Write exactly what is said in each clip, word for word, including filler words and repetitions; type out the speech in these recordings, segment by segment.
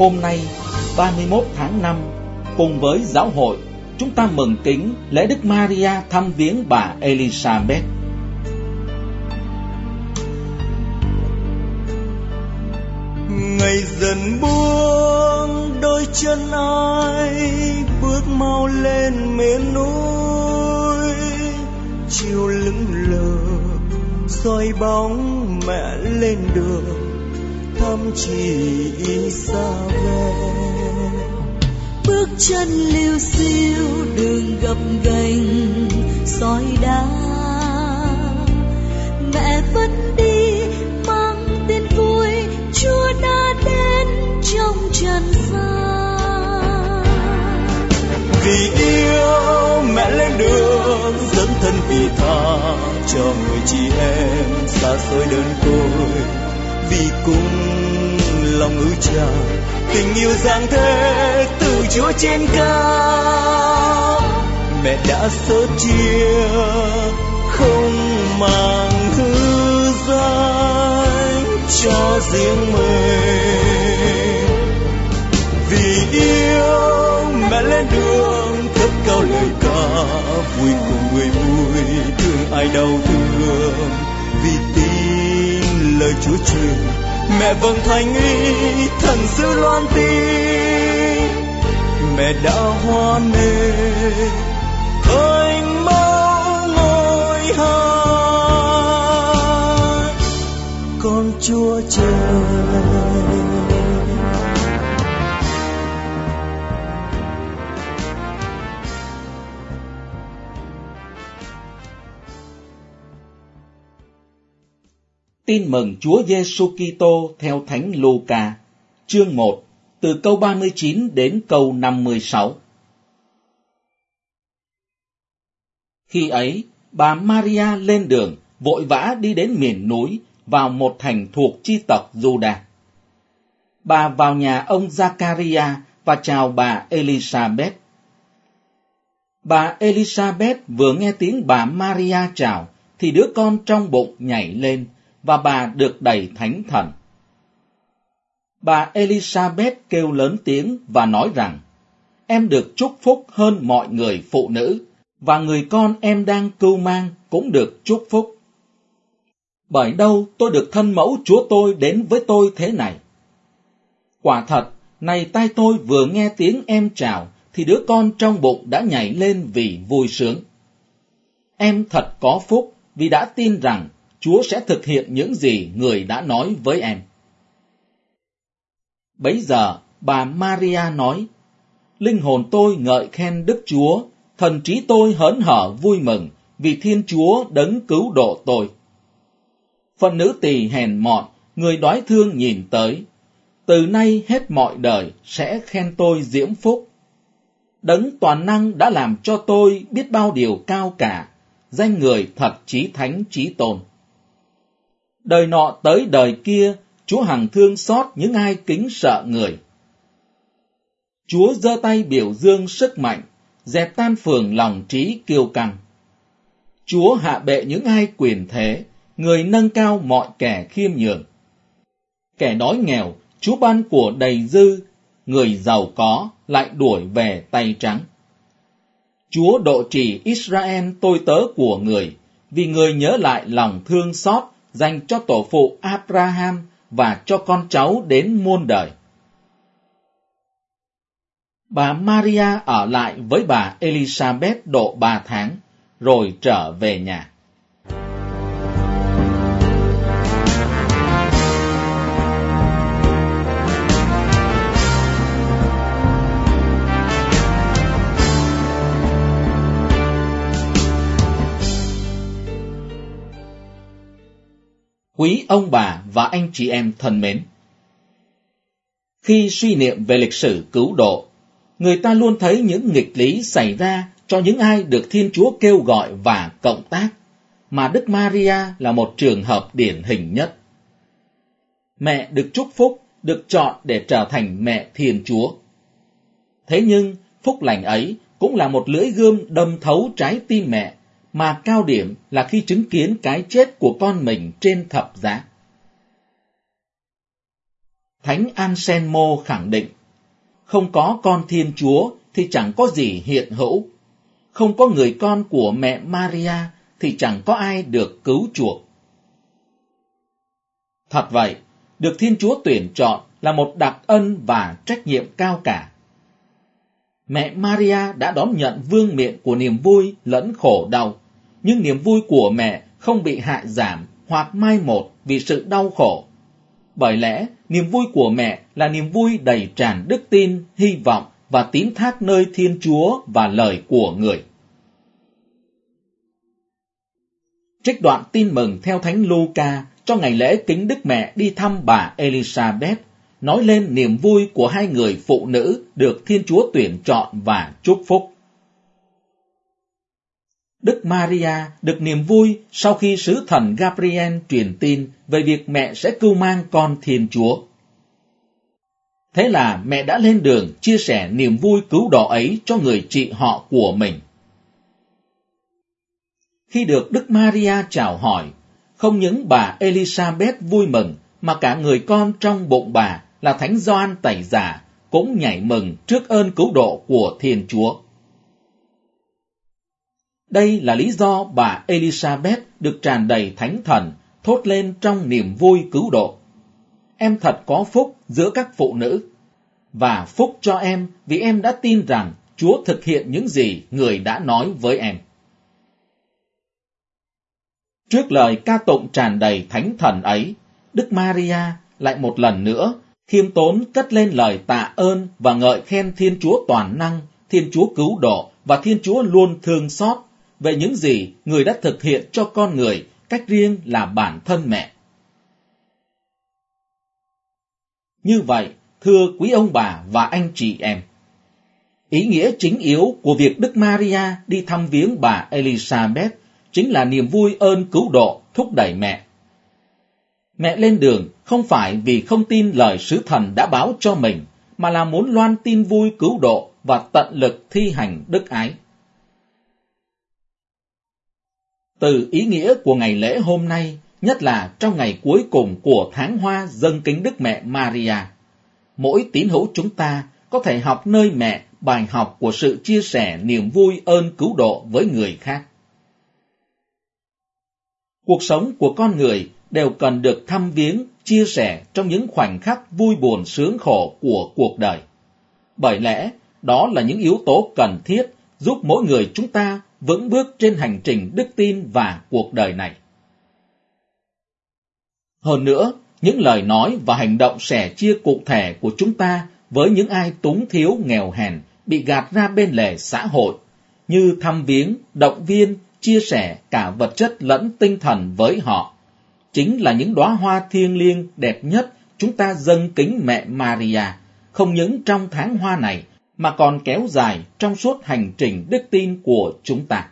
Hôm nay, ba mươi mốt tháng năm, cùng với giáo hội, chúng ta mừng kính lễ Đức Maria thăm viếng bà Elizabeth. Ngày dần buông đôi chân ai, bước mau lên miền núi, chiều lững lờ soi bóng mẹ lên đường thăm chị Isabel. Bước chân liêu xiêu đường gập ghềnh sỏi đá, mẹ vẫn đi mang tin vui Chúa đã đến trong trần gian. Vì yêu mẹ lên đường dẫn thân vì tha cho người chị em xa xôi đơn côi, vì cùng lòng ước tràn tình yêu giang thế từ Chúa trên cao. Mẹ đã sớt chia không màng hư danh cho riêng mình. Vì yêu mẹ lên đường cất cao lời ca, vui cùng người vui thương ai đau thương. Vì tin lời Chúa truyền, mẹ vâng thành ý thần sứ loan tin. Mẹ đã hóa nên hình mẫu ngôi hai con Chúa trời. Tin mừng Chúa Giêsu Kitô theo Thánh Luca, chương một, từ câu ba mươi chín đến câu năm mươi sáu. Khi ấy, bà Maria lên đường, vội vã đi đến miền núi, vào một thành thuộc chi tộc Giuđa. Bà vào nhà ông Giacaria và chào bà Elizabeth. Bà Elizabeth vừa nghe tiếng bà Maria chào, thì đứa con trong bụng nhảy lên, và bà được đầy Thánh Thần. Bà Elizabeth kêu lớn tiếng và nói rằng, em được chúc phúc hơn mọi người phụ nữ, và người con em đang cưu mang cũng được chúc phúc. Bởi đâu tôi được thân mẫu Chúa tôi đến với tôi thế này? Quả thật, này tai tôi vừa nghe tiếng em chào, thì đứa con trong bụng đã nhảy lên vì vui sướng. Em thật có phúc vì đã tin rằng Chúa sẽ thực hiện những gì người đã nói với em. Bấy giờ, bà Maria nói, linh hồn tôi ngợi khen Đức Chúa, thần trí tôi hớn hở vui mừng, vì Thiên Chúa đấng cứu độ tôi. Phận nữ tỳ hèn mọn, người đói thương nhìn tới, từ nay hết mọi đời sẽ khen tôi diễm phúc. Đấng toàn năng đã làm cho tôi biết bao điều cao cả, danh người thật chí thánh chí tôn. Đời nọ tới đời kia, Chúa hằng thương xót những ai kính sợ người. Chúa giơ tay biểu dương sức mạnh, dẹp tan phường lòng trí kiêu căng. Chúa hạ bệ những ai quyền thế, người nâng cao mọi kẻ khiêm nhường. Kẻ đói nghèo, Chúa ban của đầy dư, người giàu có lại đuổi về tay trắng. Chúa độ trì Israel tôi tớ của người, vì người nhớ lại lòng thương xót dành cho tổ phụ Abraham và cho con cháu đến muôn đời. Bà Maria ở lại với bà Elizabeth độ ba tháng, rồi trở về nhà. Quý ông bà và anh chị em thân mến, khi suy niệm về lịch sử cứu độ, người ta luôn thấy những nghịch lý xảy ra cho những ai được Thiên Chúa kêu gọi và cộng tác, mà Đức Maria là một trường hợp điển hình nhất. Mẹ được chúc phúc, được chọn để trở thành mẹ Thiên Chúa. Thế nhưng, phúc lành ấy cũng là một lưỡi gươm đâm thấu trái tim mẹ, mà cao điểm là khi chứng kiến cái chết của con mình trên thập giá. Thánh Anselmo khẳng định, không có con Thiên Chúa thì chẳng có gì hiện hữu. Không có người con của mẹ Maria thì chẳng có ai được cứu chuộc. Thật vậy, được Thiên Chúa tuyển chọn là một đặc ân và trách nhiệm cao cả. Mẹ Maria đã đón nhận vương miện của niềm vui lẫn khổ đau, nhưng niềm vui của mẹ không bị hại giảm hoặc mai một vì sự đau khổ. Bởi lẽ, niềm vui của mẹ là niềm vui đầy tràn đức tin, hy vọng và tín thác nơi Thiên Chúa và lời của người. Trích đoạn tin mừng theo Thánh Luca cho ngày lễ kính Đức Mẹ đi thăm bà Elizabeth, nói lên niềm vui của hai người phụ nữ được Thiên Chúa tuyển chọn và chúc phúc. Đức Maria được niềm vui sau khi sứ thần Gabriel truyền tin về việc mẹ sẽ cưu mang con Thiên Chúa. Thế là mẹ đã lên đường chia sẻ niềm vui cứu độ ấy cho người chị họ của mình. Khi được Đức Maria chào hỏi, không những bà Elizabeth vui mừng mà cả người con trong bụng bà là Thánh Gioan Tẩy Giả cũng nhảy mừng trước ơn cứu độ của Thiên Chúa. Đây là lý do bà Elizabeth được tràn đầy Thánh Thần, thốt lên trong niềm vui cứu độ: Em thật có phúc giữa các phụ nữ, và phúc cho em vì em đã tin rằng Chúa thực hiện những gì người đã nói với em. Trước lời ca tụng tràn đầy Thánh Thần ấy, Đức Maria lại một lần nữa khiêm tốn cất lên lời tạ ơn và ngợi khen Thiên Chúa toàn năng, Thiên Chúa cứu độ và Thiên Chúa luôn thương xót về những gì người đã thực hiện cho con người cách riêng là bản thân mẹ. Như vậy, thưa quý ông bà và anh chị em, ý nghĩa chính yếu của việc Đức Maria đi thăm viếng bà Elizabeth chính là niềm vui ơn cứu độ thúc đẩy mẹ. Mẹ lên đường không phải vì không tin lời sứ thần đã báo cho mình, mà là muốn loan tin vui cứu độ và tận lực thi hành đức ái. Từ ý nghĩa của ngày lễ hôm nay, nhất là trong ngày cuối cùng của tháng hoa dâng kính Đức Mẹ Maria, mỗi tín hữu chúng ta có thể học nơi mẹ bài học của sự chia sẻ niềm vui ơn cứu độ với người khác. Cuộc sống của con người đều cần được thăm viếng, chia sẻ trong những khoảnh khắc vui buồn sướng khổ của cuộc đời. Bởi lẽ, đó là những yếu tố cần thiết giúp mỗi người chúng ta vững bước trên hành trình đức tin và cuộc đời này. Hơn nữa, những lời nói và hành động sẻ chia cụ thể của chúng ta với những ai túng thiếu nghèo hèn bị gạt ra bên lề xã hội, như thăm viếng, động viên, chia sẻ cả vật chất lẫn tinh thần với họ, chính là những đóa hoa thiêng liêng đẹp nhất chúng ta dâng kính mẹ Maria, không những trong tháng hoa này mà còn kéo dài trong suốt hành trình đức tin của chúng ta.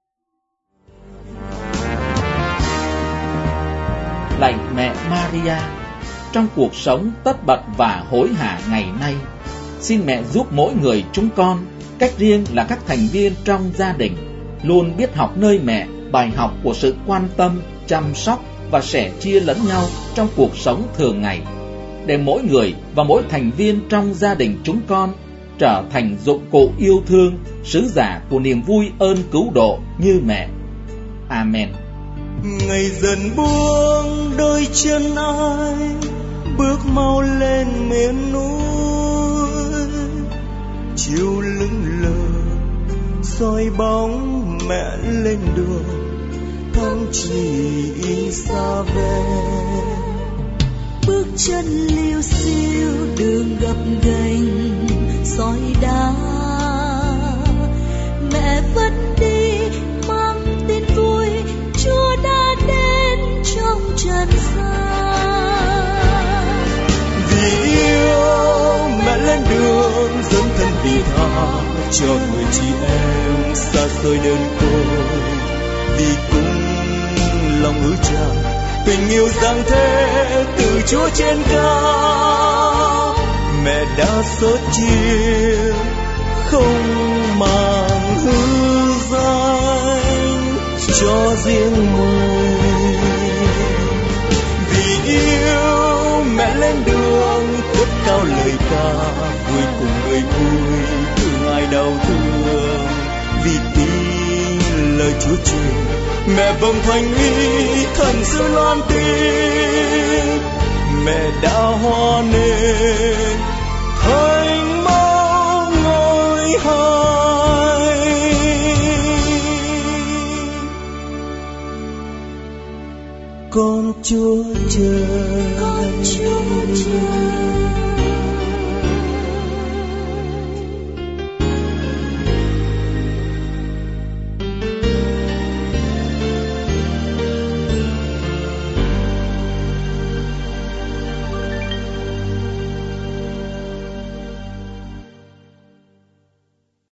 Lạy mẹ Maria, trong cuộc sống tất bật và hối hả ngày nay, xin mẹ giúp mỗi người chúng con, cách riêng là các thành viên trong gia đình, luôn biết học nơi mẹ bài học của sự quan tâm, chăm sóc và sẻ chia lẫn nhau trong cuộc sống thường ngày, để mỗi người và mỗi thành viên trong gia đình chúng con trở thành dụng cụ yêu thương, sứ giả của niềm vui ơn cứu độ như mẹ. Amen. Ngày dần buông đôi chân ai, bước mau lên miền núi, chiều lững lờ soi bóng mẹ lên đường, thăm chỉ xa về. Bước chân liêu xiêu đường gập ghềnh sỏi đá, mẹ vẫn đi mang tin vui Chúa đã đến trong trần gian. Vì yêu mẹ lên đường dâng thân vì tha cho người chị em xa xôi đơn côi, vì cùng lòng ước trao tình yêu giang thế từ Chúa trên cao. Mẹ đã sớt chia không màng hư danh cho riêng mình, vì yêu mẹ lên đường vui cùng người vui, thương ai đau thương. Vì tin lời Chúa truyền, mẹ bồng thành uy thần sự loan tin. Mẹ đã hóa nên thành mẫu ngôi hài. Con Chúa trời, con Chúa trời,